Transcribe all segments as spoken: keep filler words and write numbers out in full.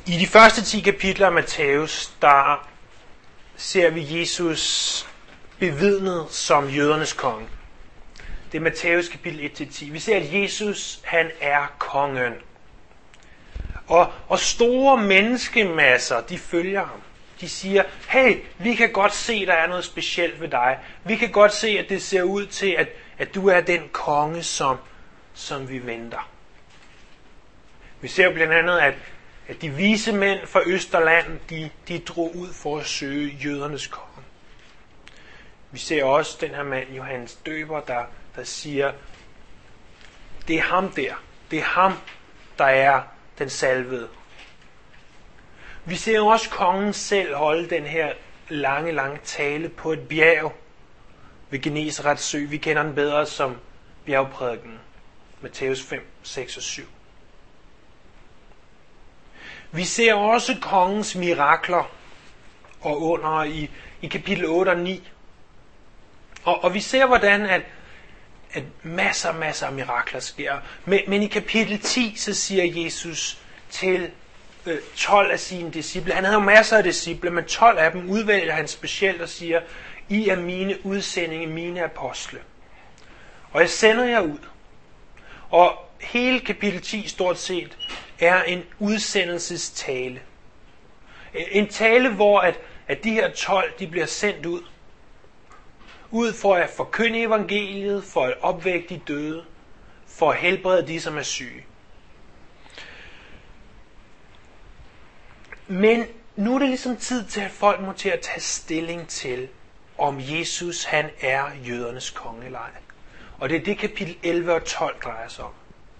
I de første ti kapitler af Matthæus, der ser vi Jesus bevidnet som jødernes konge. Det er Matthæus kapitel et til ti. Vi ser, at Jesus, han er kongen. Og, og store menneskemasser, de følger ham. De siger, hey, vi kan godt se, der er noget specielt ved dig. Vi kan godt se, at det ser ud til, at, at du er den konge, som, som vi venter. Vi ser blandt andet, at, at de vise mænd fra Østerland, de, de drog ud for at søge jødernes konge. Vi ser også den her mand, Johannes Døber, der, der siger, det er ham der. Det er ham, der er den salvede. Vi ser også kongen selv holde den her lange, lange tale på et bjerg ved Genesarets sø. Vi kender den bedre som bjergprædiken. Matthæus fem, seks og syv. Vi ser også kongens mirakler og under i, i kapitel otte og ni. Og, og vi ser, hvordan at, at masser, masser af mirakler sker. Men, men i kapitel ti, så siger Jesus til øh, tolv af sine disciple. Han havde jo masser af disciple, men tolv af dem udvælger han specielt og siger, I er mine udsendinge, mine apostle. Og jeg sender jer ud. Og hele kapitel ti stort set er en udsendelsestale. En tale, hvor at, at de her tolv, de bliver sendt ud. Ud for at forkynde evangeliet, for at opvække de døde, for at helbrede de, som er syge. Men nu er det ligesom tid til, at folk må til at tage stilling til, om Jesus han er jødernes konge eller ej. Og det er det kapitel elleve og tolv drejer sig om.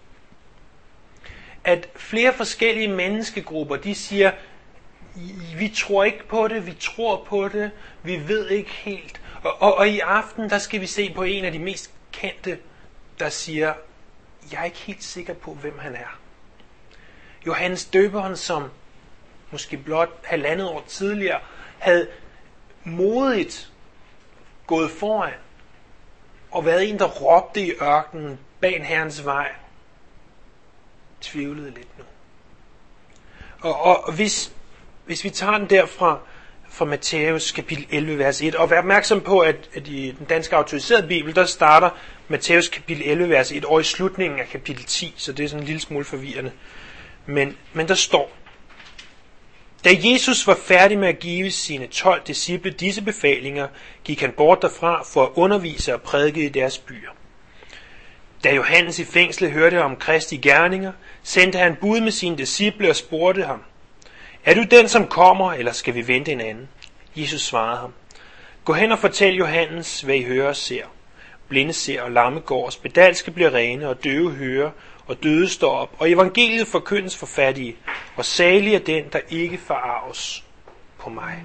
At flere forskellige menneskegrupper, de siger, vi tror ikke på det, vi tror på det, vi ved ikke helt. Og, og, og i aften, der skal vi se på en af de mest kendte, der siger, jeg er ikke helt sikker på, hvem han er. Johannes Døberen, som måske blot halvandet år tidligere, havde modigt gået foran og været en, der råbte i ørkenen bag Herrens vej, tvivlede lidt nu. Og, og hvis, hvis vi tager den derfra, fra Matthæus kapitel elleve, vers et, og vær opmærksom på, at, at i den danske autoriserede bibel, der starter Matthæus kapitel elleve, vers et, og i slutningen af kapitel ti, så det er sådan en lille smule forvirrende. Men, men der står, da Jesus var færdig med at give sine tolv disciple disse befalinger, gik han bort derfra for at undervise og prædike i deres byer. Da Johannes i fængslet hørte om Kristi gerninger, sendte han bud med sine disciple og spurgte ham, er du den, som kommer, eller skal vi vente en anden? Jesus svarede ham, gå hen og fortæl Johannes, hvad I hører og ser. Blinde ser og lamme går, spedalske bliver rene, og døve hører, og døde står op, og evangeliet forkyndes for fattige, og salig er den, der ikke forarves på mig.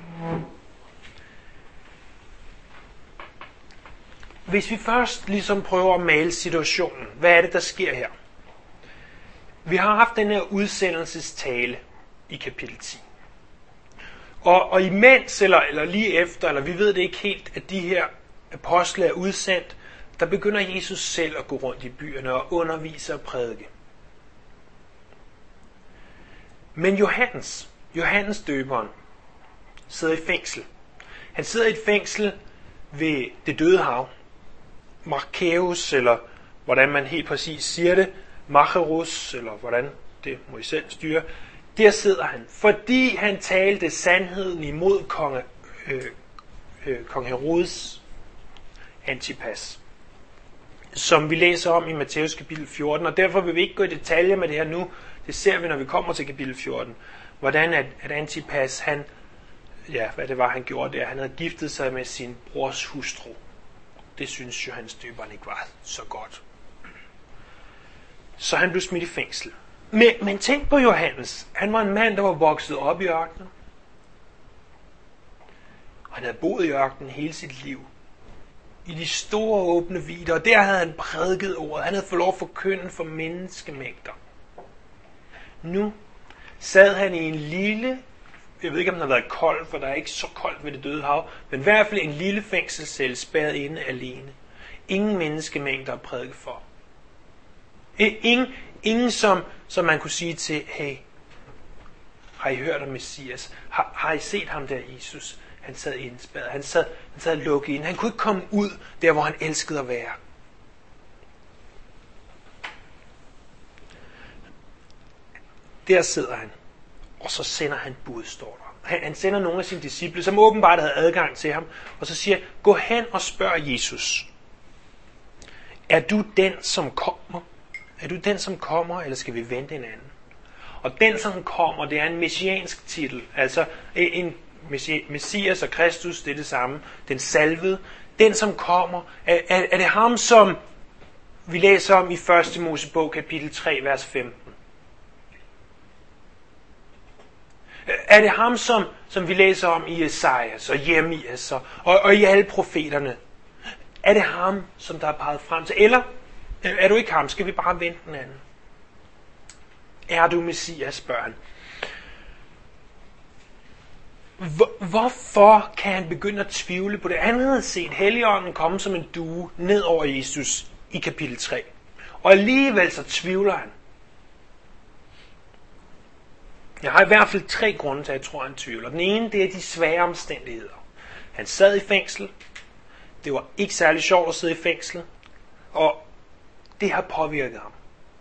Hvis vi først ligesom prøver at male situationen, hvad er det, der sker her? Vi har haft den her udsendelsestale i kapitel ti. Og, og imens, eller, eller lige efter, eller vi ved det ikke helt, at de her apostle er udsendt, der begynder Jesus selv at gå rundt i byerne og undervise og prædike. Men Johannes, Johannes Døberen, sidder i fængsel. Han sidder i et fængsel ved det døde hav. Markæus, eller hvordan man helt præcis siger det, Macherus, eller hvordan, det må I selv styre. Der sidder han, fordi han talte sandheden imod konge, øh, øh, kong Herodes Antipas, som vi læser om i Matthæus kapitel fjorten, og derfor vil vi ikke gå i detaljer med det her nu. Det ser vi, når vi kommer til kapitel fjorten, hvordan at, at Antipas, han, ja, hvad det var, han gjorde der, han havde giftet sig med sin brors hustru. Det synes Johannes Døberen ikke var så godt. Så han blev smidt i fængsel. Men, men tænk på Johannes. Han var en mand, der var vokset op i ørkenen. Og han havde boet i ørkenen hele sit liv. I de store åbne vidder. Og der havde han prædiket ordet. Han havde fået lov at forkynde for menneskemængder. Nu sad han i en lille, jeg ved ikke om den har været kold, for der er ikke så koldt ved det døde hav, men i hvert fald en lille fængselscelle spærret inde alene. Ingen menneskemængder at prædike for. Ingen, ingen som, som man kunne sige til, hey, Har I hørt om Messias? Har, har I set ham der, Jesus? Han sad indspærret. Han sad, han sad lukket ind. Han kunne ikke komme ud der, hvor han elskede at være. Der sidder han, og så sender han bud, står der. Han, han sender nogle af sine disciple, som åbenbart havde adgang til ham, og så siger, gå hen og spørg Jesus. Er du den, som kommer? Er du den, som kommer, eller skal vi vente en anden? Og den, som kommer, det er en messiansk titel. Altså en Messias og Kristus, det er det samme. Den salvede. Den, som kommer, er, er, er det ham, som vi læser om i første Mosebog, kapitel tre, vers femten. Er det ham, som, som vi læser om i Esajas og Jeremias og, og, og i alle profeterne? Er det ham, som der er peget frem til? Eller er du ikke ham? Skal vi bare vente den anden? Er du Messias, børn? Hvor, hvorfor kan han begynde at tvivle på det? Han havde set Helligånden komme som en due ned over Jesus i kapitel tre. Og alligevel så tvivler han. Jeg har i hvert fald tre grunde til, at jeg tror, han tvivler. Den ene, det er de svære omstændigheder. Han sad i fængsel. Det var ikke særlig sjovt at sidde i fængsel. Og det har påvirket ham.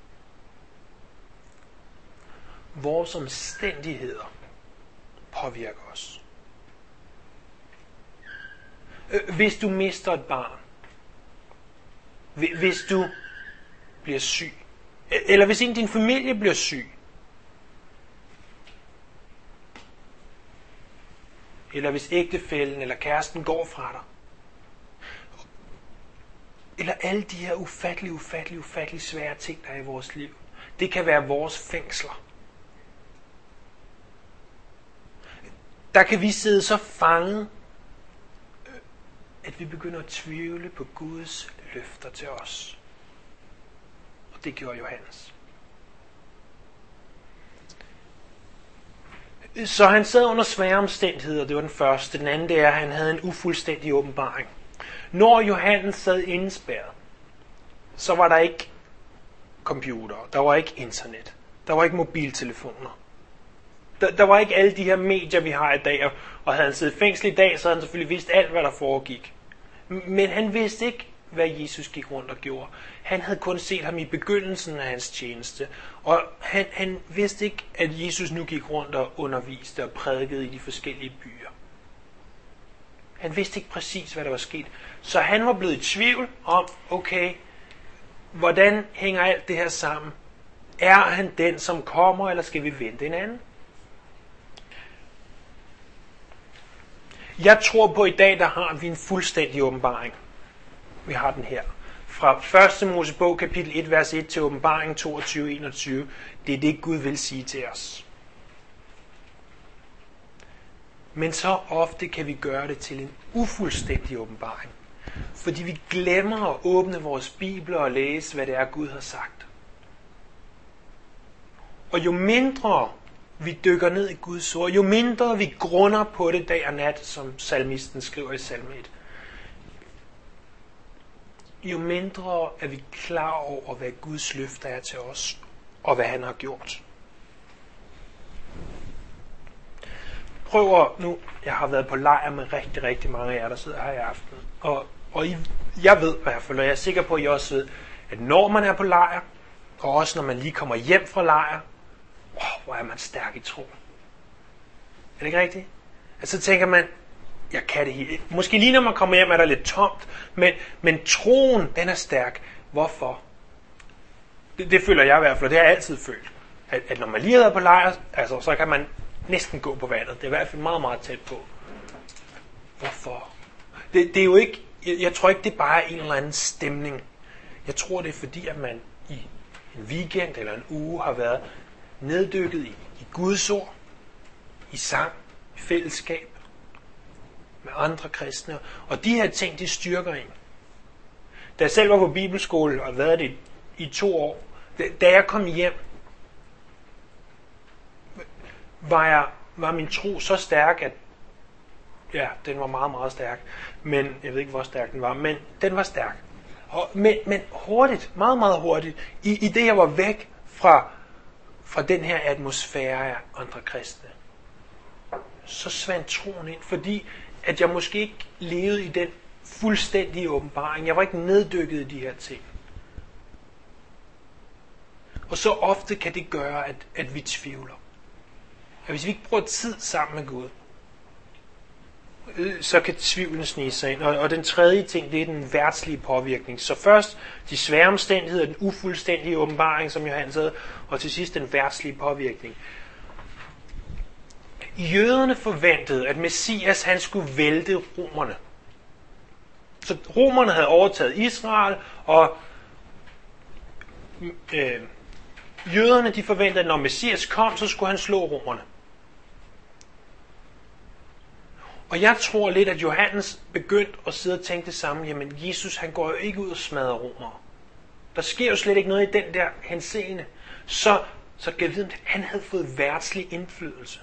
Vores omstændigheder påvirker os. Hvis du mister et barn, hvis du bliver syg, eller hvis en af din familie bliver syg, eller hvis ægtefællen eller kæresten går fra dig, eller alle de her ufattelige, ufattelige, ufattelige svære ting, der er i vores liv, det kan være vores fængsler. Der kan vi sidde så fanget, at vi begynder at tvivle på Guds løfter til os. Og det gjorde Johannes. Så han sad under svære omstændigheder, det var den første. Den anden, det er, at han havde en ufuldstændig åbenbaring. Når Johannes sad indespærret, så var der ikke computer, der var ikke internet, der var ikke mobiltelefoner. Der, der var ikke alle de her medier, vi har i dag, og havde han siddet i fængsel i dag, så havde han selvfølgelig vidst alt, hvad der foregik. Men han vidste ikke, hvad Jesus gik rundt og gjorde. Han havde kun set ham i begyndelsen af hans tjeneste, og han, han vidste ikke, at Jesus nu gik rundt og underviste og prædikede i de forskellige byer. Han vidste ikke præcis, hvad der var sket. Så han var blevet i tvivl om, okay, hvordan hænger alt det her sammen? Er han den, som kommer, eller skal vi vente en anden? Jeg tror på, at i dag, der har vi en fuldstændig åbenbaring. Vi har den her. Fra første Mosebog, kapitel et, vers et til åbenbaring toogtyve enogtyve. Det er det, Gud vil sige til os. Men så ofte kan vi gøre det til en ufuldstændig åbenbaring. Fordi vi glemmer at åbne vores bibler og læse, hvad det er, Gud har sagt. Og jo mindre vi dykker ned i Guds ord, jo mindre vi grunder på det dag og nat, som salmisten skriver i salme et, jo mindre er vi klar over, hvad Guds løfter er til os, og hvad han har gjort. Prøv at, nu, jeg har været på lejr med rigtig, rigtig mange af jer, der sidder her i aften, og, og I, jeg ved i hvert fald, og jeg er sikker på, at I også ved, at når man er på lejr, og også når man lige kommer hjem fra lejr, oh, hvor er man stærk i tro. Er det ikke rigtigt? Altså så tænker man, jeg kan det hele. Måske lige når man kommer hjem, er der lidt tomt, men, men troen, den er stærk. Hvorfor? Det, det føler jeg i hvert fald, det har jeg altid følt. At, at når man lige er på lejr, altså, så kan man næsten gå på vandet. Det er i hvert fald meget, meget tæt på. Hvorfor? Det, det er jo ikke, jeg, jeg tror ikke, det er bare en eller anden stemning. Jeg tror, det er fordi, at man i en weekend eller en uge har været neddykket i, i Guds ord, i sang, i fællesskab med andre kristne. Og de her ting, de styrker en. Da jeg selv var på bibelskole og været det i, i to år, da jeg kom hjem, var, jeg, var min tro så stærk, at ja, den var meget, meget stærk. Men jeg ved ikke, hvor stærk den var, men den var stærk. Og, men, men hurtigt, meget, meget hurtigt, i, i det jeg var væk fra fra den her atmosfære af andre kristne, så svandt troen ind, fordi at jeg måske ikke levede i den fuldstændige åbenbaring. Jeg var ikke neddykket i de her ting. Og så ofte kan det gøre, at, at vi tvivler. At hvis vi ikke bruger tid sammen med Gud, så kan tvivlen snige sig ind. Og, og den tredje ting, det er den verdslige påvirkning. Så først de svære omstændigheder, den ufuldstændige åbenbaring, som Johannes havde, og til sidst den verdslige påvirkning. Jøderne forventede, at Messias han skulle vælte romerne. Så romerne havde overtaget Israel, og øh, jøderne de forventede, at når Messias kom, så skulle han slå romerne. Og jeg tror lidt, at Johannes begyndte at sidde og tænke det samme. Jamen, Jesus han går jo ikke ud og smadrer romere. Der sker jo slet ikke noget i den der henseende. Så, så kan jeg vide, at han havde fået verdslig indflydelse.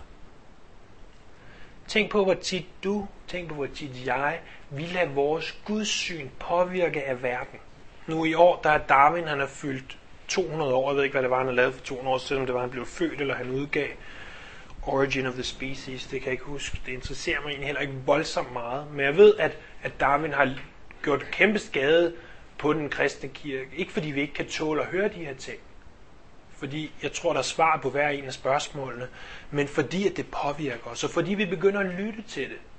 Tænk på, hvor tit du, tænk på, hvor tit jeg, vi lader vores gudssyn påvirke af verden. Nu i år, der er Darwin, han har fyldt to hundrede år. Jeg ved ikke, hvad det var, han har lavet for to hundrede år siden. Om det var, han blev født, eller han udgav Origin of the Species. Det kan jeg ikke huske. Det interesserer mig egentlig heller ikke voldsomt meget. Men jeg ved, at, at Darwin har gjort kæmpe skade på den kristne kirke. Ikke fordi vi ikke kan tåle at høre de her ting. Fordi jeg tror, der er svar på hver en af spørgsmålene. Men fordi at det påvirker os. Og fordi vi begynder at lytte til det.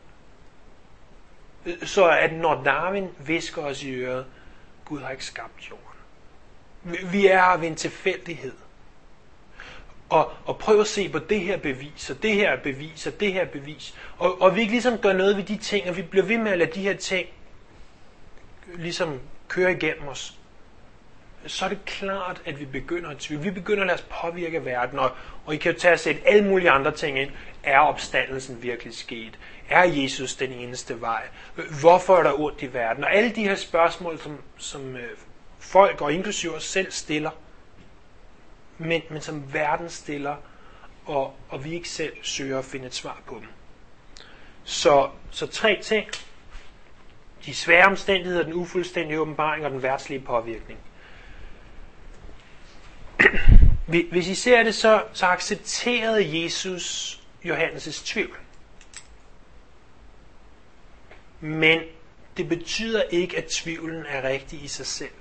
Så at når Darwin visker os i øret, Gud har ikke skabt jorden. Vi er her ved en tilfældighed. Og, og prøv at se på det her bevis, og det her bevis, og det her bevis. Og, og vi ikke ligesom gør noget ved de ting, og vi bliver ved med at lade de her ting ligesom køre igennem os. Så er det klart, at vi begynder at tvivle. Vi begynder at lade os påvirke verden, og, og I kan jo tage og sætte alle mulige andre ting ind. Er opstandelsen virkelig sket? Er Jesus den eneste vej? Hvorfor er der ondt i verden? Og alle de her spørgsmål, som, som øh, folk og inklusive os selv stiller, men, men som verden stiller, og, og vi ikke selv søger at finde et svar på dem. Så, så tre ting. De svære omstændigheder, den ufuldstændige åbenbaring og den verdslige påvirkning. Hvis I ser det, så, så accepterede Jesus Johannes' tvivl. Men det betyder ikke, at tvivlen er rigtig i sig selv.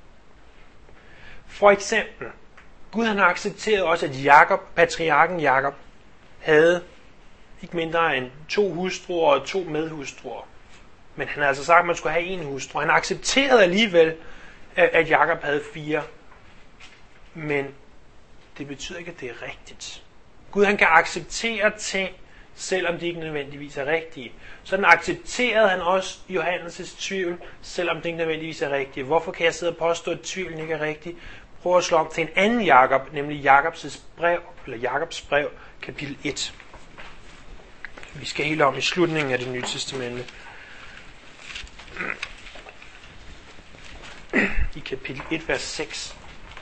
For eksempel, Gud han har accepteret også, at Jakob, patriarken Jakob, havde ikke mindre end to hustruer og to medhustruer. Men han har altså sagt, at man skulle have en hustru. Han accepterede alligevel, at Jakob havde fire. Men det betyder ikke, at det er rigtigt. Gud han kan acceptere ting, selvom de ikke nødvendigvis er rigtige. Sådan accepterede han også Johannes' tvivl, selvom det ikke nødvendigvis er rigtigt. Hvorfor kan jeg sidde og påstå, at tvivlen ikke er rigtig? Prøv at slå op til en anden Jakob, nemlig Jakobs brev, eller Jakobs brev, kapitel et. Vi skal helt om i slutningen af det nye testamente. I kapitel et, vers seks.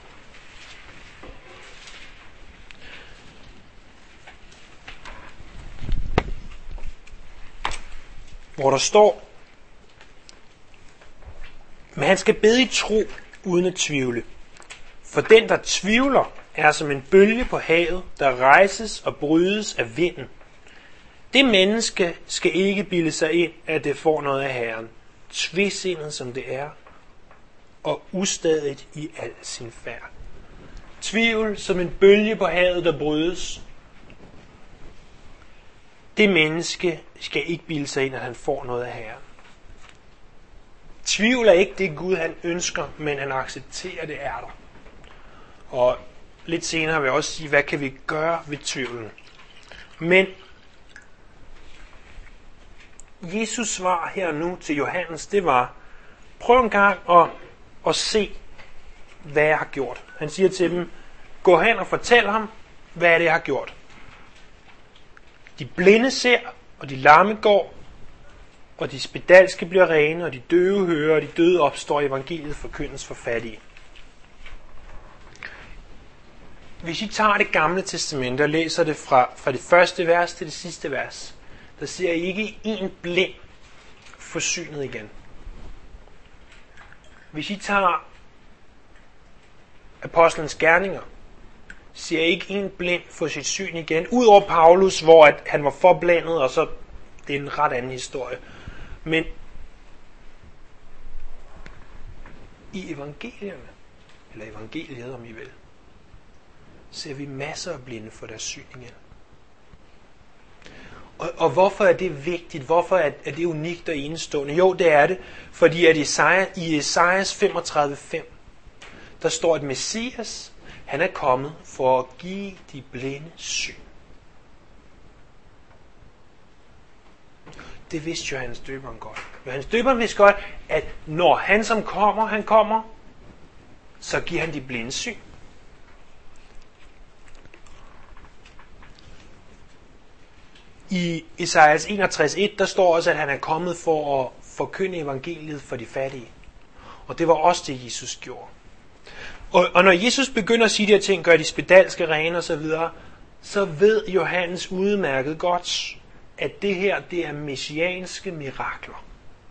Hvor der står, men han skal bede i tro, uden at tvivle. For den, der tvivler, er som en bølge på havet, der rejses og brydes af vinden. Det menneske skal ikke bilde sig ind, at det får noget af Herren, tvesindet som det er, og ustadigt i al sin færd. Tvivl som en bølge på havet, der brydes. Det menneske skal ikke bilde sig ind, at han får noget af Herren. Tvivl er ikke det Gud, han ønsker, men han accepterer, det er der. Og lidt senere vil jeg også sige, hvad kan vi gøre ved tvivlen. Men Jesus svar her nu til Johannes, det var, prøv en gang at, at se, hvad jeg har gjort. Han siger til dem, gå hen og fortæl ham, hvad er det, jeg har gjort. De blinde ser, og de lamme går, og de spedalske bliver rene, og de døve hører, og de døde opstår, evangeliet forkyndes for fattige. Hvis I tager det gamle testamente og læser det fra, fra det første vers til det sidste vers, der ser I ikke en blind forsynet igen. Hvis I tager apostlenes gerninger, ser ikke en blind få sit syn igen. Udover Paulus, hvor at han var forblændet, og så det er en ret anden historie. Men i evangelierne, eller evangeliet om I vil, ser vi masser af blinde få deres syn igen. Og, og hvorfor er det vigtigt? Hvorfor er, er det unikt og enestående? Jo, det er det, fordi at Esaja, i Esajas femogtredive fem, der står, at Messias, han er kommet for at give de blinde syn. Det vidste Johannes Døberen godt. Johannes Døberen vidste godt, at når han som kommer, han kommer, så giver han de blinde syn. I Esajas enogtres et, der står også, at han er kommet for at forkynde evangeliet for de fattige. Og det var også det, Jesus gjorde. Og, og når Jesus begynder at sige de her ting, gør de spedalske rene og så videre, så ved Johannes udmærket godt, at det her, det er messianske mirakler.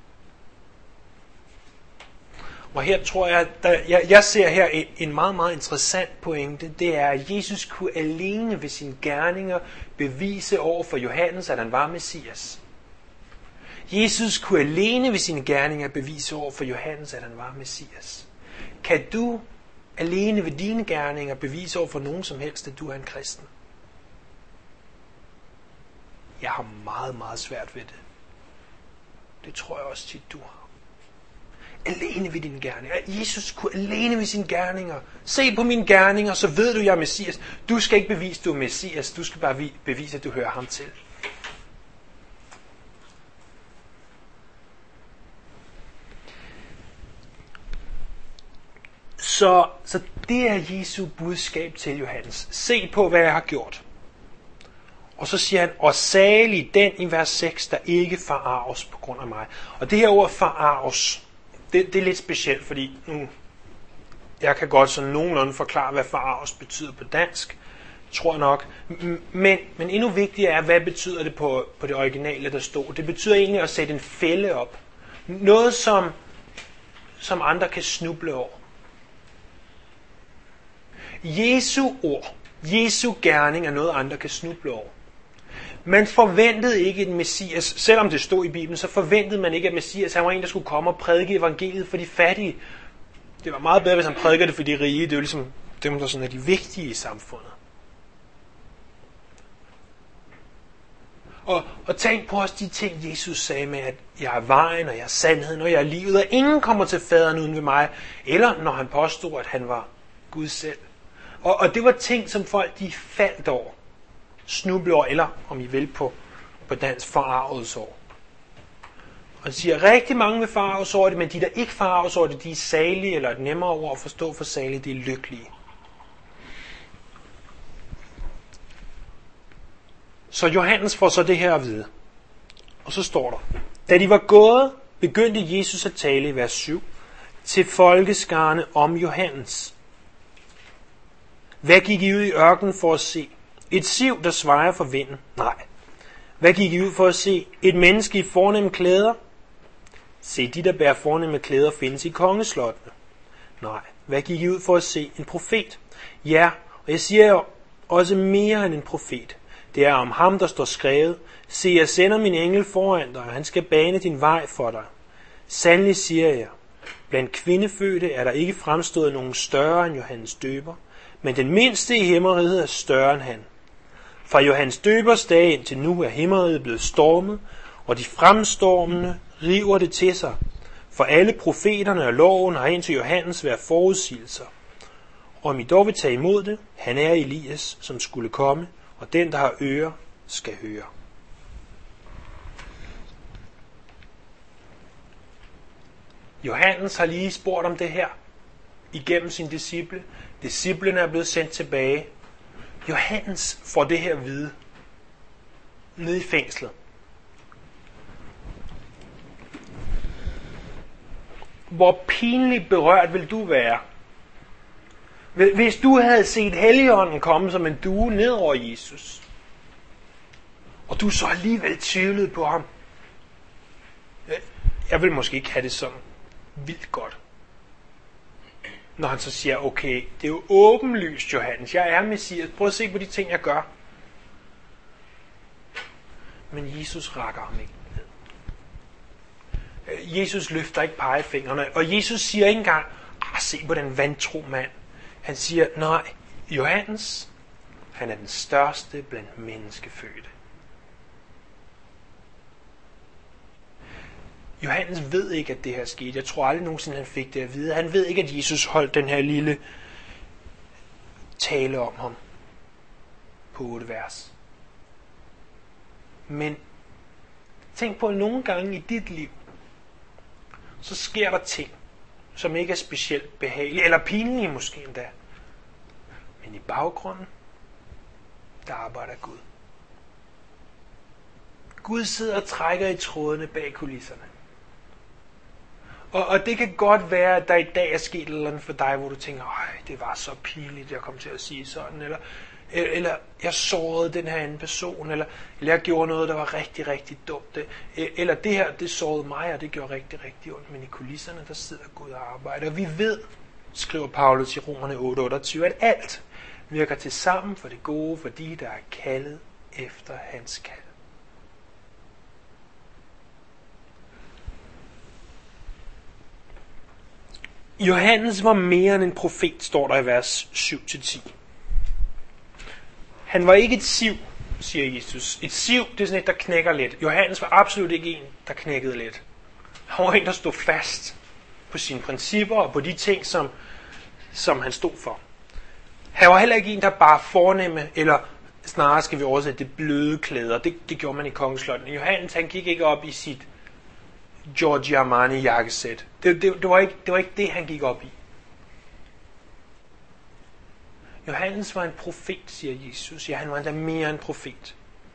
Og her tror jeg, der, jeg, jeg ser her en, en meget, meget interessant pointe. Det er, at Jesus kunne alene ved sine gerninger bevise over for Johannes, at han var Messias. Jesus kunne alene ved sine gerninger bevise over for Johannes, at han var Messias. Kan du alene ved dine gerninger bevise over for nogen som helst, at du er en kristen? Jeg har meget, meget svært ved det. Det tror jeg også tit, du har. Alene ved dine gerninger. Jesus kunne alene ved sine gerninger. Se på mine gerninger, så ved du, jeg er Messias. Du skal ikke bevise, du er Messias. Du skal bare bevise, at du hører ham til. Så, så det er Jesu budskab til Johannes. Se på, hvad jeg har gjort. Og så siger han, og salig den i vers seks, der ikke forarves på grund af mig. Og det her ord forarves, det, det er lidt specielt, fordi nu, jeg kan godt sådan nogenlunde forklare, hvad forarves betyder på dansk, tror jeg nok. Men, men endnu vigtigere er, hvad betyder det på, på det originale, der stod. Det betyder egentlig at sætte en fælde op. Noget, som, som andre kan snuble over. Jesu ord, Jesu gerning er noget, andre kan snuble over. Man forventede ikke en Messias, selvom det stod i Bibelen, så forventede man ikke, at Messias han var en, der skulle komme og prædike evangeliet for de fattige. Det var meget bedre, hvis han prædiker det for de rige. Det er jo ligesom dem, der sådan er de vigtige i samfundet. Og, og tænk på også de ting, Jesus sagde med, at jeg er vejen, og jeg er sandheden, og jeg er livet, og ingen kommer til faderen uden ved mig. Eller når han påstod, at han var Gud selv. Og, og det var ting, som folk de faldt over. Snuble over, eller om I vil på, på dansk, forarves over. Og han siger, rigtig mange vil forarves over det, men de der ikke forarves over det, de er salige, eller et nemmere ord at forstå for salige, de er lykkelige. Så Johannes får så det her at vide. Og så står der, da de var gået, begyndte Jesus at tale i vers syv til folkeskarne om Johannes. Hvad gik I ud i ørkenen for at se? Et siv, der svejer for vinden? Nej. Hvad gik I ud for at se? Et menneske i fornemme klæder? Se, de der bærer fornemme klæder findes i kongeslottene. Nej. Hvad gik I ud for at se? En profet? Ja, og jeg siger jo også mere end en profet. Det er om ham, der står skrevet. Se, jeg sender min engel foran dig, og han skal bane din vej for dig. Sandelig siger jeg, blandt kvindefødte er der ikke fremstået nogen større end Johannes Døber, men den mindste i himmeriget er større end han. Fra Johannes Døbers dag indtil nu er himmeriget blevet stormet, og de fremstormende river det til sig. For alle profeterne og loven har indtil Johannes været forudsigelser. Og om I dog vil tage imod det, han er Elias, som skulle komme, og den, der har ører, skal høre. Johannes har lige spurgt om det her igennem sine disciple. Disciplene er blevet sendt tilbage. Johannes får det her at vide nede i fængslet. Hvor pinligt berørt vil du være, hvis du havde set Helligånden komme som en due ned over Jesus, og du så alligevel tvivlede på ham? Jeg vil måske ikke have det sådan vildt godt. når han så siger, okay, det er jo åbenlyst, Johannes, jeg er Messias, prøv at se på de ting, jeg gør. Men Jesus rækker ham ikke ned. Jesus løfter ikke pegefingrene, og Jesus siger ikke engang, ah, se på den vantro mand. Han siger, nej, Johannes, han er den største blandt menneskefødte. Johannes ved ikke, at det her skete. Jeg tror aldrig nogensinde, han fik det at vide. Han ved ikke, at Jesus holdt den her lille tale om ham på otte vers. Men tænk på, at nogle gange i dit liv, så sker der ting, som ikke er specielt behagelige, eller pinlige måske endda. Men i baggrunden, der arbejder Gud. Gud sidder og trækker i trådene bag kulisserne. Og, og det kan godt være, at der i dag er sket eller andet for dig, hvor du tænker, ej, det var så pinligt, jeg kom til at sige sådan, eller, eller jeg sårede den her anden person, eller, eller jeg gjorde noget, der var rigtig, rigtig dumt, eller det her, det sårede mig, og det gjorde rigtig, rigtig ondt, men i kulisserne, der sidder Gud og arbejder. Og vi ved, skriver Paulus i Romerne otte otteogtyve, at alt virker til sammen for det gode, for de, der er kaldet efter hans kald. Johannes var mere end en profet, står der i vers syv til ti. Han var ikke et siv, siger Jesus. Et siv, det er sådan et, der knækker lidt. Johannes var absolut ikke en, der knækkede lidt. Han var en, der stod fast på sine principper og på de ting, som, som han stod for. Han var heller ikke en, der bare fornemme, eller snarere skal vi oversætte det, bløde klæder. Det, det gjorde man i kongeslotten. Johannes, han gik ikke op i sit Giorgio Armani jakkesæt. Det, det, det, var ikke, det var ikke det, han gik op i. Johannes var en profet, siger Jesus. Ja, han var endda mere en profet.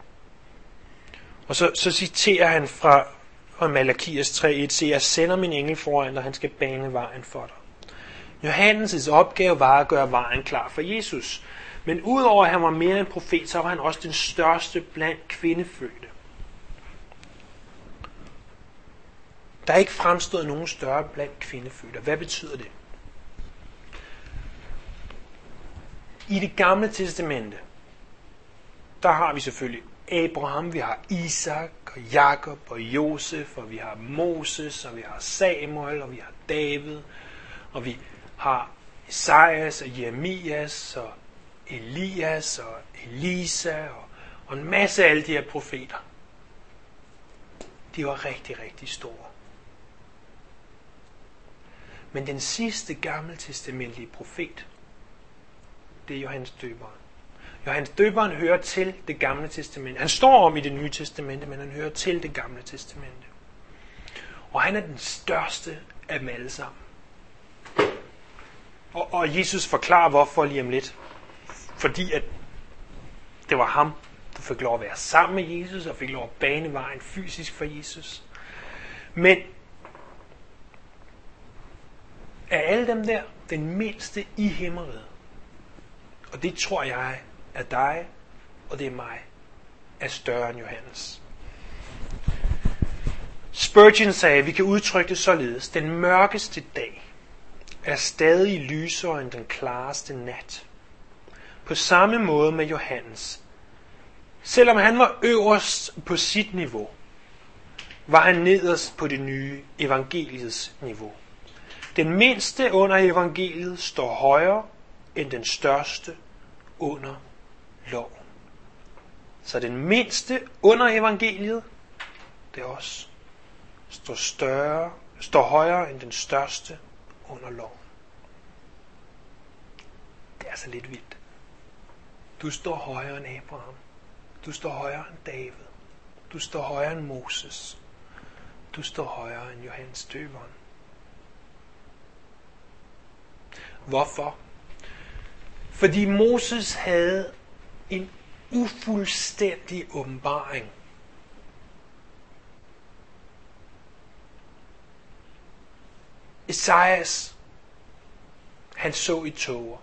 Og så, så citerer han fra, fra Malakias tre et, se, jeg sender min engel foran dig, han skal bane vejen for dig. Johannes' opgave var at gøre vejen klar for Jesus. Men udover at han var mere en profet, så var han også den største blandt kvindefødte. Der er ikke fremstået nogen større blandt kvindefødte. Hvad betyder det? I det gamle testamente, der har vi selvfølgelig Abraham, vi har Isak og Jakob og Josef, og vi har Moses, og vi har Samuel, og vi har David, og vi har Esajas og Jeremias og Elias og Elisa og, og en masse af alle de her profeter. De var rigtig, rigtig store. Men den sidste gammeltestamentlige profet, det er Johannes Døberen. Johannes Døberen hører til det gamle testamente. Han står om i det nye testamente, men han hører til det gamle testamente. Og han er den største af dem alle sammen. Og, og Jesus forklarer hvorfor lige om lidt. Fordi at det var ham, der fik lov at være sammen med Jesus, og fik lov at bane vejen fysisk for Jesus. Men af alle dem der, den mindste i himmeriget, og det tror jeg er dig, og det er mig, er større end Johannes. Spurgeon sagde, at vi kan udtrykke det således: den mørkeste dag er stadig lysere end den klareste nat. På samme måde med Johannes. Selvom han var øverst på sit niveau, var han nederst på det nye evangeliets niveau. Den mindste under evangeliet står højere end den største under loven. Så den mindste under evangeliet, det er os, står, større, står højere end den største under loven. Det er altså lidt vildt. Du står højere end Abraham. Du står højere end David. Du står højere end Moses. Du står højere end Johannes Døberen. Hvorfor? Fordi Moses havde en ufuldstændig åbenbaring. Esajas, han så i tåger.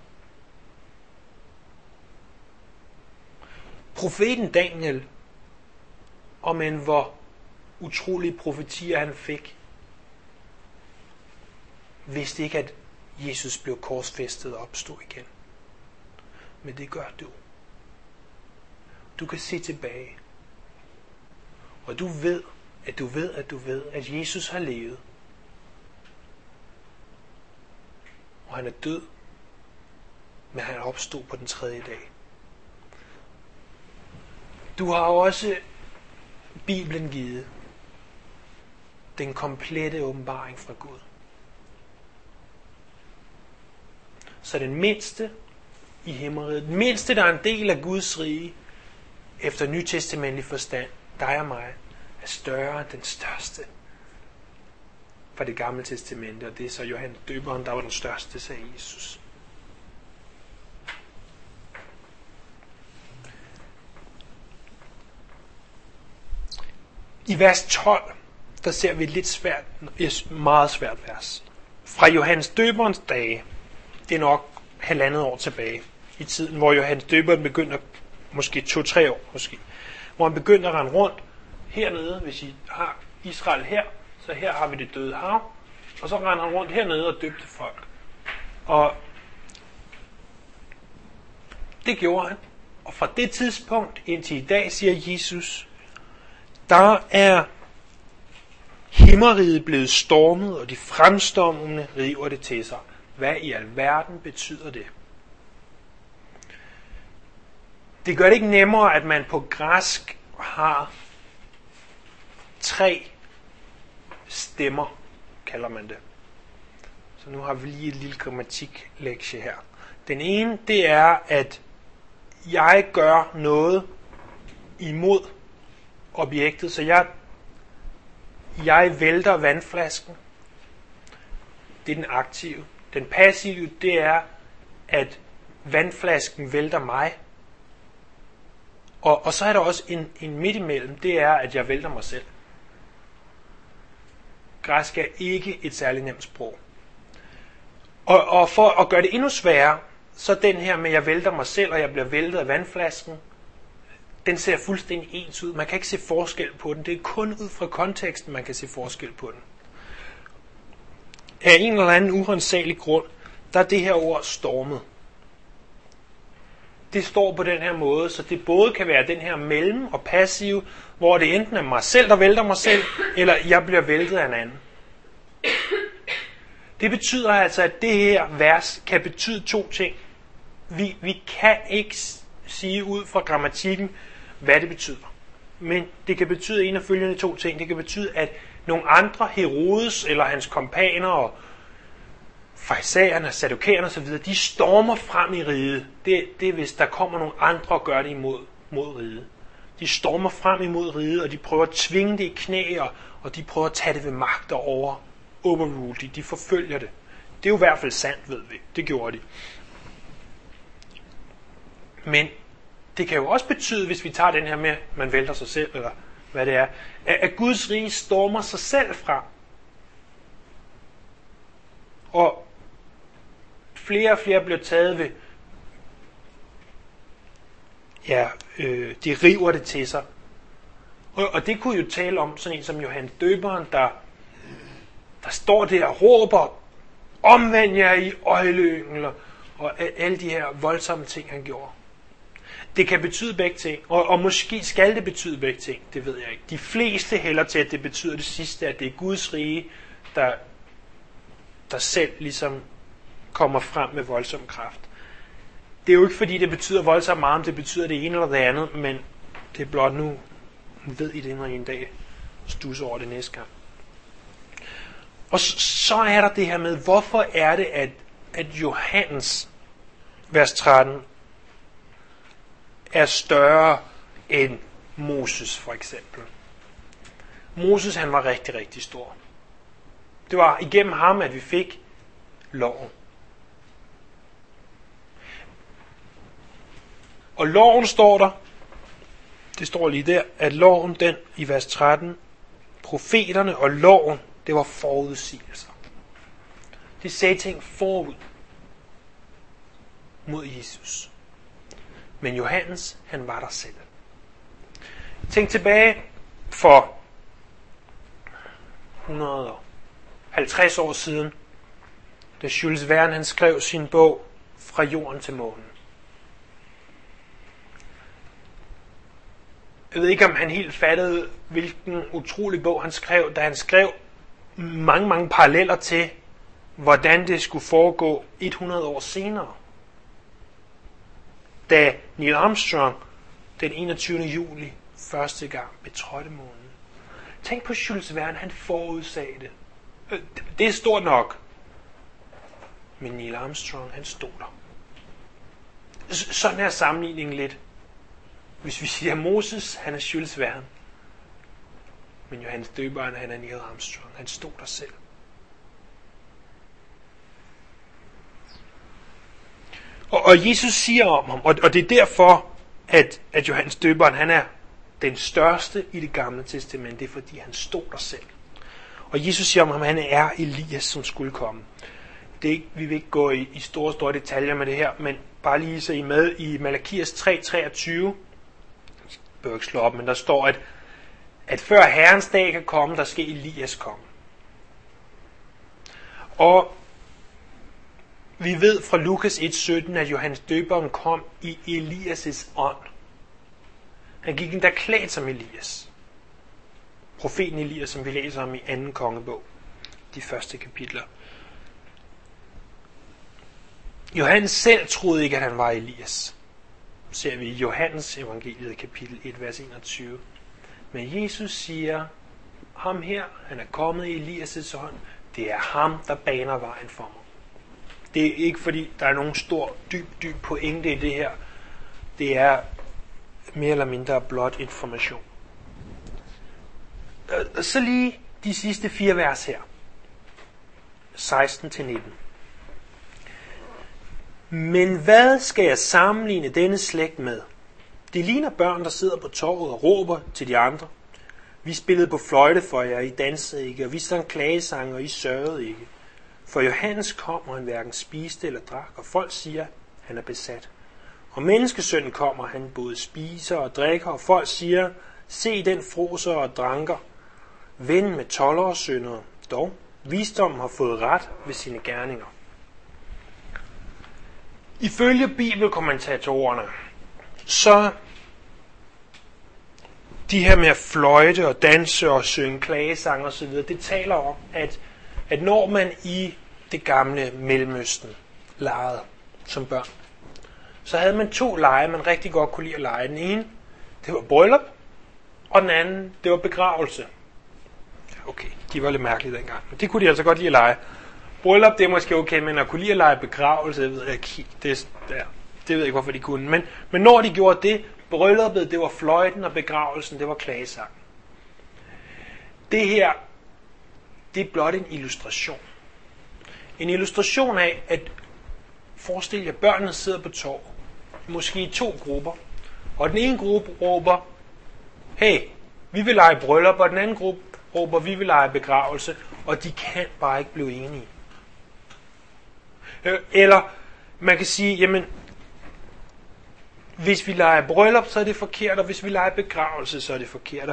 Profeten Daniel, om en hvor utrolige profetier han fik, vidste ikke, at Jesus blev korsfæstet og opstod igen. Men det gør du. Du kan se tilbage. Og du ved, at du ved, at du ved, at Jesus har levet. Og han er død, men han opstod på den tredje dag. Du har også Bibelen givet. Den komplette åbenbaring fra Gud. Så den mindste i himmeriget, den mindste, der er en del af Guds rige, efter nytestamentlig forstand, dig og mig, er større end den største fra det gamle testamente, og det er så Johannes Døberen, der var den største, sagde Jesus. I vers tolv, der ser vi et lidt svært, et meget svært vers. Fra Johannes Døberens dage, det er nok halvandet år tilbage i tiden, hvor Johannes Døberen begynder, måske to-tre år måske, hvor han begynder at rende rundt hernede, hvis I har Israel her, så her har vi det døde hav, og så render han rundt hernede og døbte folk. Og det gjorde han. Og fra det tidspunkt indtil i dag, siger Jesus, der er himmeriget blevet stormet, og de fremstormende river det til sig. Hvad i alverden betyder det? Det gør det ikke nemmere, at man på græsk har tre stemmer, kalder man det. Så nu har vi lige et lille grammatiklektie her. Den ene, det er, at jeg gør noget imod objektet, så jeg, jeg vælter vandflasken. Det er den aktive. Den passive, det er, at vandflasken vælter mig. Og, og så er der også en, en midt imellem, det er, at jeg vælter mig selv. Græsk er ikke et særligt nemt sprog. Og, og for at gøre det endnu sværere, så den her med, at jeg vælter mig selv, og jeg bliver væltet af vandflasken, den ser fuldstændig ens ud. Man kan ikke se forskel på den. Det er kun ud fra konteksten, man kan se forskel på den. Af en eller anden uhåndssagelig grund, der er det her ord stormet. Det står på den her måde, så det både kan være den her mellem og passiv, hvor det enten er mig selv, der vælter mig selv, eller jeg bliver væltet af en anden. Det betyder altså, at det her vers kan betyde to ting. Vi, vi kan ikke sige ud fra grammatikken, hvad det betyder. Men det kan betyde en af følgende to ting. Det kan betyde, at nogle andre, Herodes eller hans kompaner og farisæerne, sadukæerne osv., de stormer frem i riget. Det, det er, hvis der kommer nogle andre og gør det imod mod riget. De stormer frem imod riget, og de prøver at tvinge det i knæ, og, og de prøver at tage det ved magt og over. Overrule de, de forfølger det. Det er jo i hvert fald sandt, ved vi. Det gjorde de. Men det kan jo også betyde, hvis vi tager den her med, man vælter sig selv, eller hvad det er, at Guds rige stormer sig selv frem. Og flere og flere bliver taget ved, ja, øh, de river det til sig. Og, og det kunne jo tale om sådan en som Johannes Døberen, der, der står der og råber, omvend jer i øjelyngel, og, og alle de her voldsomme ting, han gjorde. Det kan betyde begge ting, og, og måske skal det betyde begge ting, det ved jeg ikke. De fleste hælder til, at det betyder det sidste, at det er Guds rige, der, der selv ligesom kommer frem med voldsom kraft. Det er jo ikke fordi, det betyder voldsomt meget, om det betyder det ene eller det andet, men det er blot nu, ved I det, når I en dag stusser over det næste gang. Og så, så er der det her med, hvorfor er det, at, at Johannes, vers tretten, er større end Moses for eksempel. Moses, han var rigtig, rigtig stor. Det var igennem ham, at vi fik loven. Og loven står der, det står lige der, at loven, den i vers tretten, profeterne og loven, det var forudsigelser. Det sagde ting forud mod Jesus. Men Johannes, han var der selv. Tænk tilbage for et hundrede og halvtreds år siden, da Jules Verne han skrev sin bog Fra jorden til månen. Jeg ved ikke, om han helt fattede, hvilken utrolig bog han skrev, da han skrev mange, mange paralleller til, hvordan det skulle foregå hundrede år senere. Da Neil Armstrong den enogtyvende juli første gang betrådte månen. Tænk på Jules Verne, han forudsagde det. Det er stort nok. Men Neil Armstrong, han stod der. Sådan er sammenligningen lidt. Hvis vi siger, Moses, han er Jules Verne. Men Johannes Døberen, han er Neil Armstrong. Han stod der selv. Og, og Jesus siger om ham, og, og det er derfor, at, at Johannes Døberen, han er den største i det gamle testamente, det er fordi han stod der selv. Og Jesus siger om ham, han er Elias, som skulle komme. Det er ikke, vi vil ikke gå i, i store, store detaljer med det her, men bare lige så I med i Malakias tre treogtyve. Jeg bør ikke slå op, men der står, at, at før Herrens dag kan komme, der skal Elias komme. Og vi ved fra Lukas et sytten, at Johannes Døberen kom i Elias' ånd. Han gik endda klædt som Elias. Profeten Elias, som vi læser om i anden kongebog. De første kapitler. Johannes selv troede ikke, at han var Elias. Ser vi i Johannes evangeliet kapitel et, vers enogtyve. Men Jesus siger, ham her, han er kommet i Elias' ånd. Det er ham, der baner vejen for mig. Det er ikke fordi, der er nogen stor, dyb, dyb pointe i det her. Det er mere eller mindre blot information. Så lige de sidste fire vers her. seksten til nitten. Men hvad skal jeg sammenligne denne slægt med? Det ligner børn, der sidder på torvet og råber til de andre. Vi spillede på fløjte for jer, I dansede ikke, og vi sang klagesange, og I sørgede ikke. For Johannes kom, og han hverken spiste eller drak, og folk siger, han er besat. Og menneskesønnen kommer, han både spiser og drikker, og folk siger, se den froser og dranker. Ven med toldere og syndere. Dog, visdommen har fået ret ved sine gerninger. Ifølge bibelkommentatorerne, så de her med at fløjte og danse og synge klagesang og så videre, det taler om, at, at når man i det gamle Mellemøsten legede som børn, så havde man to lege, man rigtig godt kunne lide at lege. Den ene, det var bryllup, og den anden, det var begravelse. Okay, de var lidt mærkelige dengang, men det kunne de altså godt lide at lege. Bryllup, det er måske okay, men at kunne lide at lege begravelse, det ved jeg ikke, det, ja, det ved jeg ikke, hvorfor de kunne. Men, men når de gjorde det, brylluppet, det var fløjten, og begravelsen, det var klagesang. Det her, det er blot en illustration. En illustration af, at forestil jer, børnene sidder på torv, måske i to grupper, og den ene gruppe råber, hey, vi vil lege bryllup, og den anden gruppe råber, vi vil lege begravelse, og de kan bare ikke blive enige. Eller man kan sige, jamen, hvis vi leger bryllup, så er det forkert, og hvis vi leger begravelse, så er det forkert.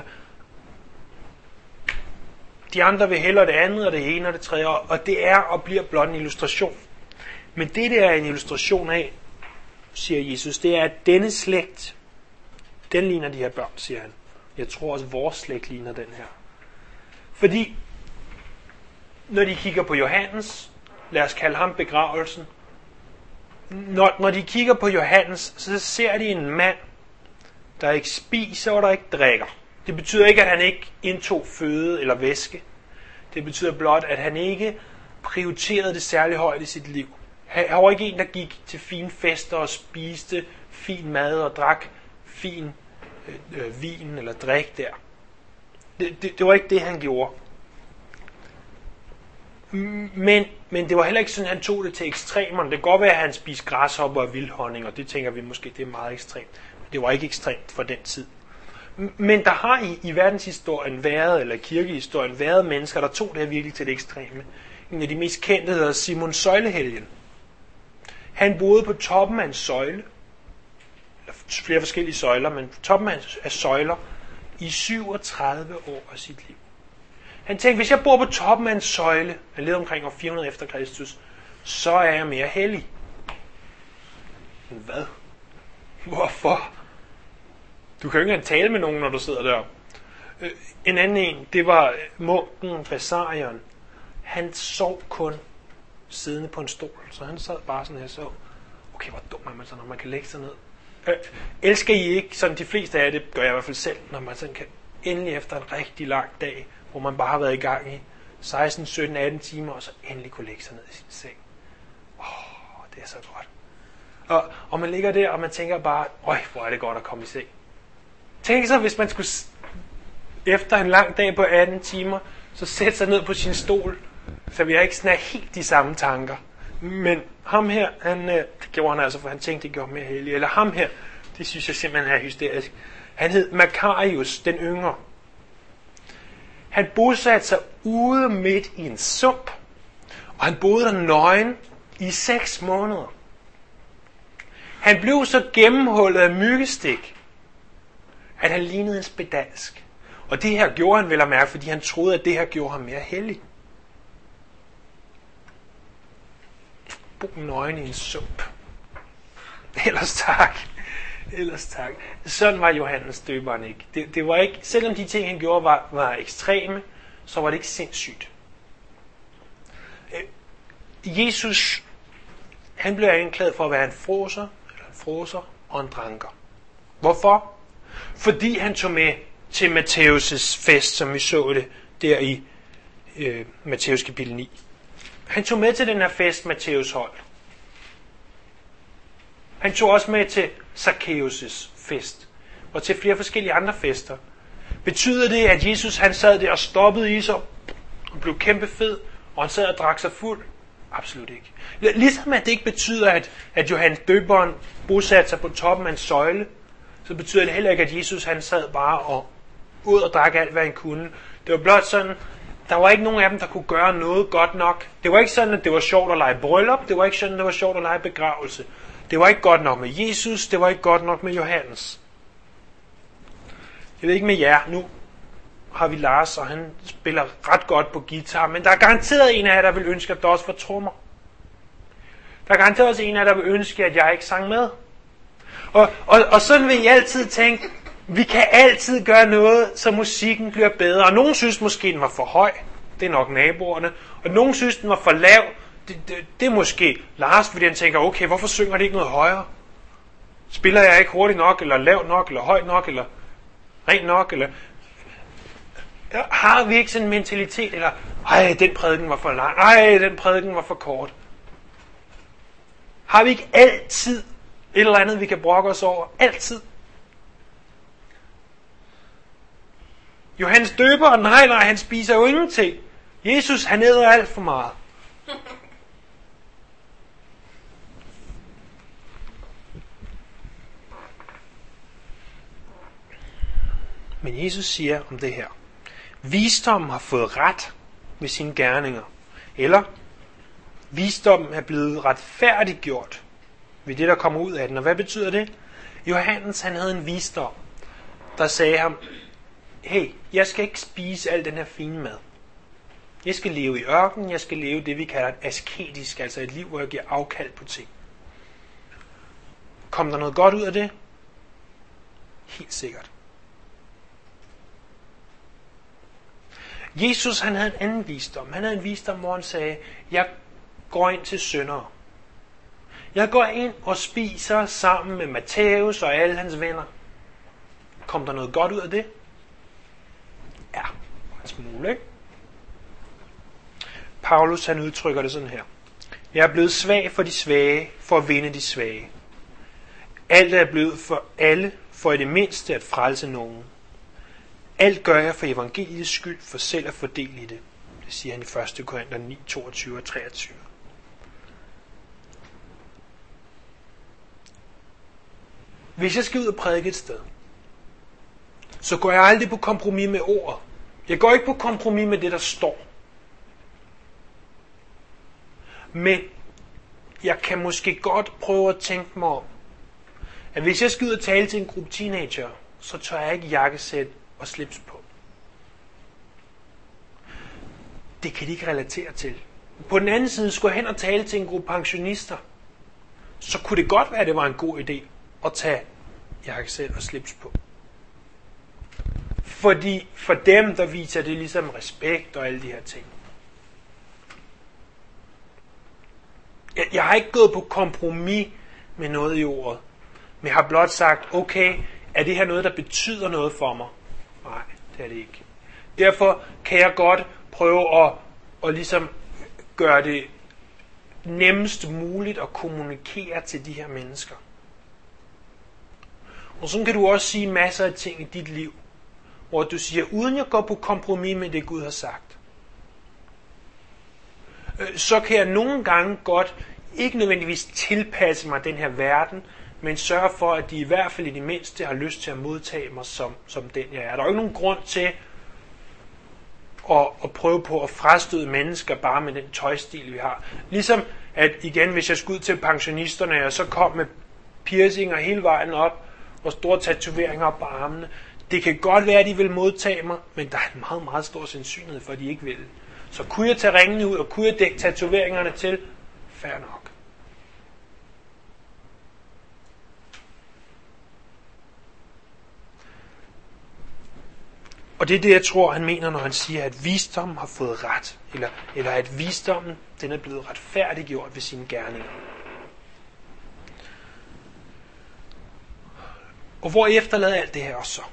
De andre vil hellere det andet, og det ene og det tredje, og det er og bliver blot en illustration. Men det der er en illustration af, siger Jesus, det er, at denne slægt, den ligner de her børn, siger han. Jeg tror også, vores slægt ligner den her. Fordi, når de kigger på Johannes, lad os kalde ham begravelsen, når, når de kigger på Johannes, så ser de en mand, der ikke spiser og der ikke drikker. Det betyder ikke, at han ikke indtog føde eller væske. Det betyder blot, at han ikke prioriterede det særlig højt i sit liv. Han var ikke en, der gik til fine fester og spiste fin mad og drak fin øh, vin eller drik der. Det, det, det var ikke det, han gjorde. Men, men det var heller ikke sådan, at han tog det til ekstremerne. Det kan godt være, at han spiste græshopper og vildhonning, og det tænker vi måske, det er meget ekstremt. Men det var ikke ekstremt for den tid. Men der har i, i verdenshistorien været, eller kirkehistorien, været mennesker, der tog det her virkelig til det ekstreme. En af de mest kendte hedder Simon Søjlehelgen. Han boede på toppen af en søjle, eller flere forskellige søjler, men på toppen af søjler, i syvogtredive år af sit liv. Han tænkte, hvis jeg bor på toppen af en søjle, han levede omkring år fire hundrede efter Kristus, så er jeg mere hellig. Men hvad? Hvorfor? Du kan jo ikke engang tale med nogen, når du sidder der. En anden en, det var munken Basarion. Han sov kun siddende på en stol, så han sad bare sådan her så. Okay, hvor dum er man så, når man kan lægge sig ned. Øh, elsker I ikke, sådan de fleste af det, gør jeg i hvert fald selv, når man sådan kan endelig efter en rigtig lang dag, hvor man bare har været i gang i seksten, sytten, atten timer, og så endelig kunne lægge sig ned i sin seng. Åh, oh, det er så godt. Og, og man ligger der, og man tænker bare, øj, hvor er det godt at komme i seng. Tænk så, hvis man skulle efter en lang dag på atten timer, så sætte sig ned på sin stol, så vi har ikke sådan helt de samme tanker. Men ham her, han, det gjorde han altså, for han tænkte, det gjorde mere heldig. Eller ham her, det synes jeg simpelthen er hysterisk. Han hed Makarius, den yngre. Han bosatte sig ude midt i en sump, og han boede der nøgen i seks måneder. Han blev så gennemhullet af myggestik, at han lignede en spedalsk. Og det her gjorde han vel at mærke, fordi han troede, at det her gjorde ham mere hellig. Bo nøgen i en sump. Ellers tak. Ellers tak. Sådan var Johannes døberen ikke. Det, det var ikke. Selvom de ting, han gjorde, var, var ekstreme, så var det ikke sindssygt. Jesus, han blev anklaget for at være en fråser, eller en fråser og en dranker. Hvorfor? Fordi han tog med til Matthæus' fest, som vi så det der i øh, Matthæus kapitel ni. Han tog med til den her fest, Matthæus holdt. Han tog også med til Zacchaeus' fest, og til flere forskellige andre fester. Betyder det, at Jesus han sad der og stoppede i sig, og blev kæmpe fed, og han sad og drak sig fuld? Absolut ikke. Ligesom at det ikke betyder, at, at Johannes døberen bosatte sig på toppen af en søjle, så betyder det heller ikke, at Jesus han sad bare og ud og drak alt, hvad han kunne. Det var blot sådan, der var ikke nogen af dem, der kunne gøre noget godt nok. Det var ikke sådan, at det var sjovt at lege bryllup. Det var ikke sådan, at det var sjovt at lege begravelse. Det var ikke godt nok med Jesus. Det var ikke godt nok med Johannes. Jeg ved ikke med jer. Nu har vi Lars, og han spiller ret godt på guitar. Men der er garanteret en af jer, der vil ønske, at der også var trommer. Der er garanteret også en af jer, der vil ønske, at jeg ikke sang med. Og, og, og sådan vil I altid tænke, vi kan altid gøre noget, så musikken bliver bedre. Og nogen synes måske, den var for høj. Det er nok naboerne. Og nogen synes, den var for lav. Det, det, det er måske Lars, fordi han tænker, okay, hvorfor synger det ikke noget højere? Spiller jeg ikke hurtigt nok, eller lavt nok, eller højt nok, eller rent nok, eller... Har vi ikke sådan en mentalitet, eller ej, den prædiken var for lang, ej, den prædiken var for kort? Har vi ikke altid et eller andet, vi kan brokke os over? Altid. Johannes døber, nej, nej, han spiser jo ingenting. Jesus, han æder alt for meget. Men Jesus siger om det her: visdommen har fået ret ved sine gerninger. Eller visdommen er blevet retfærdiggjort ved det, der kommer ud af den. Og hvad betyder det? Johannes, han havde en visdom, der sagde ham: hey, jeg skal ikke spise al den her fine mad. Jeg skal leve i ørkenen, jeg skal leve det, vi kalder et asketisk, altså et liv, hvor jeg giver afkald på ting. Kom der noget godt ud af det? Helt sikkert. Jesus, han havde en anden visdom. Han havde en visdom, hvor han sagde: jeg går ind til syndere. Jeg går ind og spiser sammen med Matthæus og alle hans venner. Kom der noget godt ud af det? Ja, en smule, ikke? Paulus, han udtrykker det sådan her: jeg er blevet svag for de svage, for at vinde de svage. Alt er blevet for alle, for i det mindste at frelse nogen. Alt gør jeg for evangeliets skyld, for selv at fordele i det. Det siger han i første Korinther ni, toogtyve og treogtyve. Hvis jeg skal ud og prædike et sted, så går jeg aldrig på kompromis med ordet. Jeg går ikke på kompromis med det, der står. Men jeg kan måske godt prøve at tænke mig om, at hvis jeg skal ud og tale til en gruppe teenager, så tør jeg ikke jakkesæt og slips på. Det kan de ikke relatere til. på den anden side skulle hen og tale til en gruppe pensionister, så kunne det godt være, at det var en god idé at tage jakkesæt og slips på. Fordi for dem, der viser det ligesom respekt og alle de her ting. Jeg, jeg har ikke gået på kompromis med noget i ordet, men jeg har blot sagt, okay, er det her noget, der betyder noget for mig? Nej, det er det ikke. Derfor kan jeg godt prøve at, at ligesom gøre det nemmest muligt at kommunikere til de her mennesker. Og så kan du også sige masser af ting i dit liv, hvor du siger, uden jeg går på kompromis med det, Gud har sagt, så kan jeg nogle gange godt ikke nødvendigvis tilpasse mig den her verden, men sørge for, at de i hvert fald i det mindste har lyst til at modtage mig som, som den jeg er. Der er jo ikke nogen grund til at, at prøve på at frastøde mennesker bare med den tøjstil, vi har. Ligesom at igen, hvis jeg skulle ud til pensionisterne, og så kom med piercinger hele vejen op, og store tatoveringer op på armene. Det kan godt være, at de vil modtage mig, men der er en meget, meget stor sandsynlighed for, at de ikke vil. Så kunne jeg tage ringene ud, og kunne jeg dække tatoveringerne til? Fair nok. Og det er det, jeg tror, han mener, når han siger, at visdommen har fået ret. Eller, eller at visdommen, den er blevet retfærdiggjort ved sine gerninger. Og hvor efterlader alt det her også så?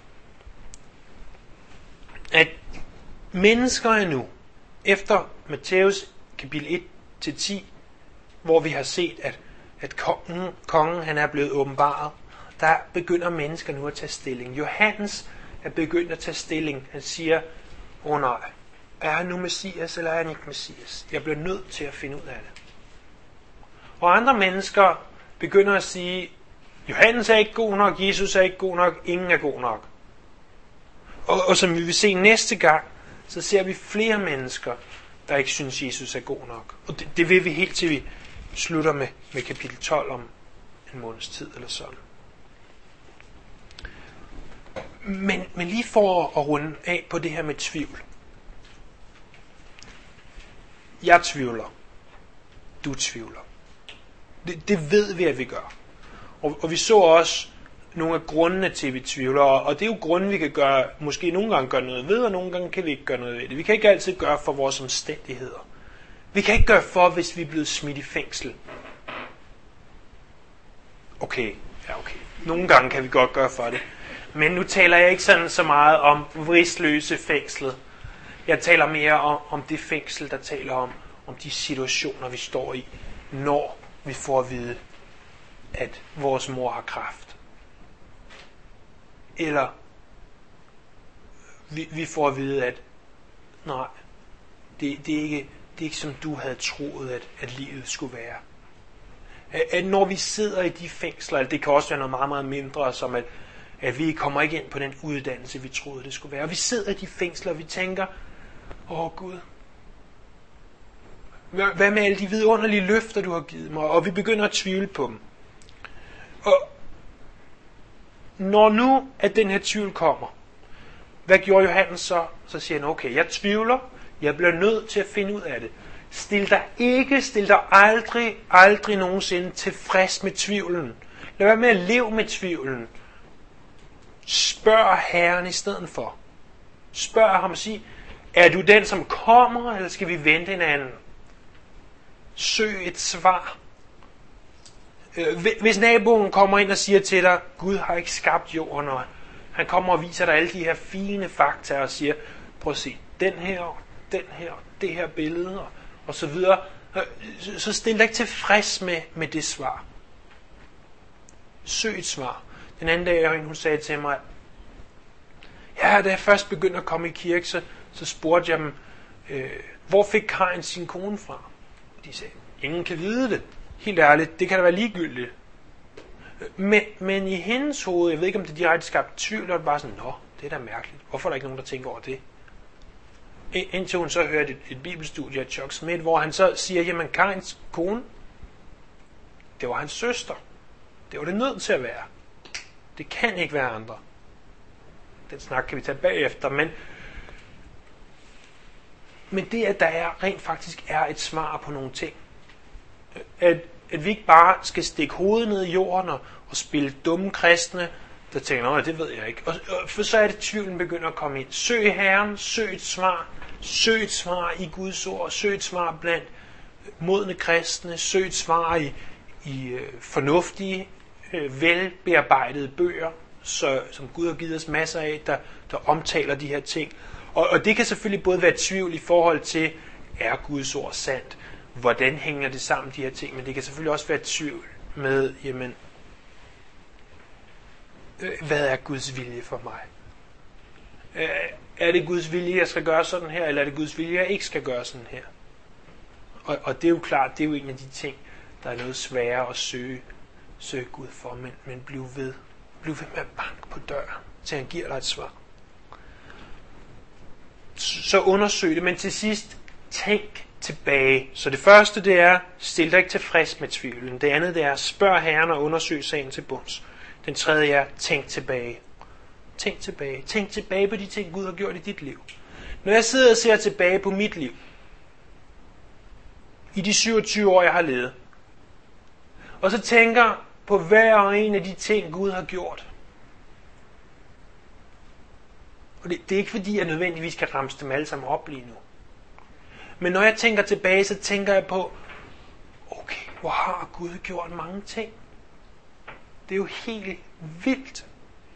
At mennesker er nu, efter Matthæus kapitel et til ti, hvor vi har set, at, at kongen, kongen han er blevet åbenbaret, der begynder mennesker nu at tage stilling. Johannes er begyndt at tage stilling. Han siger, åh oh nej, er han nu Messias, eller er han ikke Messias? Jeg bliver nødt til at finde ud af det. Og andre mennesker begynder at sige, Johannes er ikke god nok, Jesus er ikke god nok, ingen er god nok. Og, og som vi vil se næste gang, så ser vi flere mennesker, der ikke synes, Jesus er god nok. Og det, det vil vi helt til vi slutter med, med kapitel tolv om en måneds tid eller sådan. Men, men lige for at runde af på det her med tvivl. Jeg tvivler. Du tvivler. Det, det ved vi, at vi gør. Og, og vi så også nogle af grundene til, at vi tvivler. Og det er jo grunden, vi kan gøre, måske nogle gange gøre noget ved, og nogle gange kan vi ikke gøre noget ved det. Vi kan ikke altid gøre for vores omstændigheder. Vi kan ikke gøre for, hvis vi er blevet smidt i fængsel. Okay, ja okay. Nogle gange kan vi godt gøre for det. Men nu taler jeg ikke sådan så meget om vridsløse fængslet. Jeg taler mere om, om det fængsel, der taler om, om de situationer, vi står i, når vi får at vide, at vores mor har kræft. Eller vi, vi får at vide, at nej, det, det, er ikke, det er ikke som du havde troet, at, at livet skulle være. At, at når vi sidder i de fængsler, det kan også være noget meget, meget mindre, som at, at vi kommer ikke ind på den uddannelse, vi troede, det skulle være. Og vi sidder i de fængsler, og vi tænker, åh Gud, hvad med alle de vidunderlige løfter, du har givet mig? Og vi begynder at tvivle på dem. Og når nu, at den her tvivl kommer, hvad gjorde Johannes så? Så siger han, okay, jeg tvivler, jeg bliver nødt til at finde ud af det. Stil dig ikke, stil dig aldrig, aldrig nogensinde tilfreds med tvivlen. Lad være med at leve med tvivlen. Spørg Herren i stedet for. Spørg ham og sig, er du den, som kommer, eller skal vi vente en anden? Søg et svar. Hvis naboen kommer ind og siger til dig, Gud har ikke skabt jorden, og han kommer og viser dig alle de her fine fakta og siger, prøv at se, den her, den her, det her billede, og, og så videre, så stil dig ikke tilfreds med, med det svar. Søg et svar. Den anden dag, hun sagde til mig, ja, da jeg først begyndte at komme i kirke, så, så spurgte jeg dem, øh, hvor fik Karin sin kone fra? De sagde, ingen kan vide det. Helt ærligt, det kan da være ligegyldigt. Men, men i hendes hoved, jeg ved ikke, om det direkte skabte tvivl, og det bare sådan, nå, det er da mærkeligt. Hvorfor er der ikke nogen, der tænker over det? Indtil hun så hørte et, et bibelstudie af Chuck Smith, hvor han så siger, jamen Karins kone, det var hans søster. Det var det nødt til at være. Det kan ikke være andre. Den snak kan vi tage bagefter, men men det, at der er, rent faktisk er et svar på nogle ting. At, at vi ikke bare skal stikke hovedet ned i jorden og, og spille dumme kristne, der tænker, nej, det ved jeg ikke. Og, og for så er det, tvivlen begynder at komme ind. Søg Herren, søg et svar. Søg et svar i Guds ord. Søg et svar blandt modne kristne. Søg et svar i, i øh, fornuftige, øh, velbearbejdede bøger, så, som Gud har givet os masser af, der, der omtaler de her ting. Og, og det kan selvfølgelig både være tvivl i forhold til, er Guds ord sandt? Hvordan hænger det sammen, de her ting? Men det kan selvfølgelig også være tvivl med, jamen, øh, hvad er Guds vilje for mig? Øh, er det Guds vilje, jeg skal gøre sådan her, eller er det Guds vilje, jeg ikke skal gøre sådan her? Og, og det er jo klart, det er jo en af de ting, der er noget sværere at søge, søge Gud for, men, men bliv ved. Bliv ved med at banke på døren, til han giver dig et svar. Så undersøg det, men til sidst, tænk tilbage. Så det første, det er, stil dig ikke tilfreds med tvivlen. Det andet, det er, spørg Herren og undersøg sagen til bunds. Den tredje er, tænk tilbage. Tænk tilbage. Tænk tilbage på de ting, Gud har gjort i dit liv. Når jeg sidder og ser tilbage på mit liv, i de syvogtyve år, jeg har levet, og så tænker på hver og en af de ting, Gud har gjort. Og det, det er ikke fordi, jeg nødvendigvis kan ramse dem alle sammen op lige nu. Men når jeg tænker tilbage, så tænker jeg på, okay, hvor har Gud gjort mange ting? Det er jo helt vildt.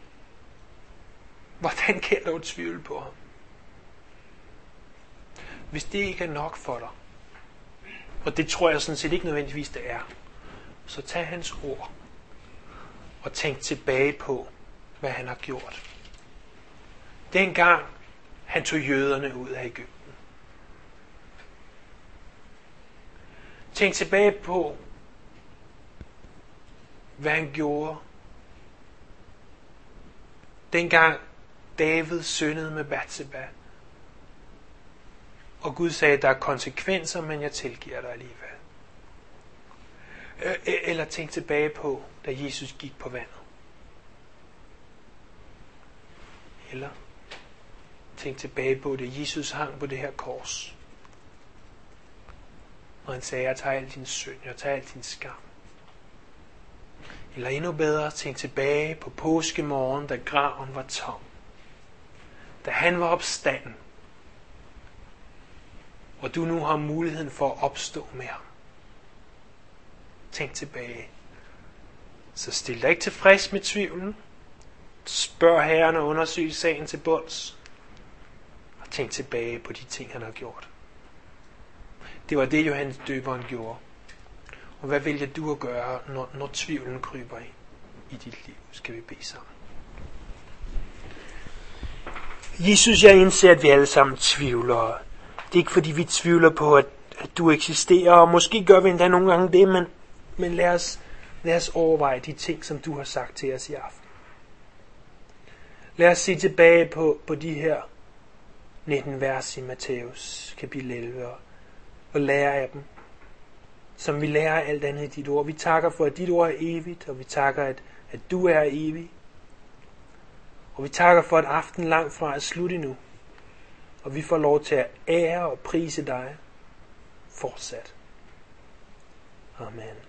Hvordan kan jeg dog tvivle på ham? Hvis det ikke er nok for dig, og det tror jeg sådan set ikke nødvendigvis det er, så tag hans ord og tænk tilbage på, hvad han har gjort. Dengang han tog jøderne ud af Egypten. Tænk tilbage på, hvad han gjorde, dengang David syndede med Batseba. Og Gud sagde, at der er konsekvenser, men jeg tilgiver dig alligevel. Eller tænk tilbage på, da Jesus gik på vandet. Eller tænk tilbage på, da Jesus hang på det her kors. Og han sagde, jeg tager al din synd, jeg tager al din skam. Eller endnu bedre, tænk tilbage på påskemorgen, da graven var tom. Da han var opstanden. Og du nu har muligheden for at opstå med ham. Tænk tilbage. Så stil dig ikke tilfreds med tvivlen. Spørg Herren og undersøg sagen til bunds. Og tænk tilbage på de ting, han har gjort. Det var det, Johannes Døberen gjorde. Og hvad vælger du at gøre, når, når tvivlen kryber ind i dit liv? Skal vi bede sammen. Jesus, jeg indser, at vi alle sammen tvivler. Det er ikke fordi, vi tvivler på, at, at du eksisterer, og måske gør vi endda nogle gange det, men, men lad, os, lad os overveje de ting, som du har sagt til os i aften. Lad os se tilbage på, på de her nitten vers i Matthæus kapitel elleve, og, og lære af dem, som vi lærer alt andet i dit ord. Vi takker for, at dit ord er evigt, og vi takker, at, at du er evig. Og vi takker for, at aften langt fra er slut endnu. Og vi får lov til at ære og prise dig fortsat. Amen.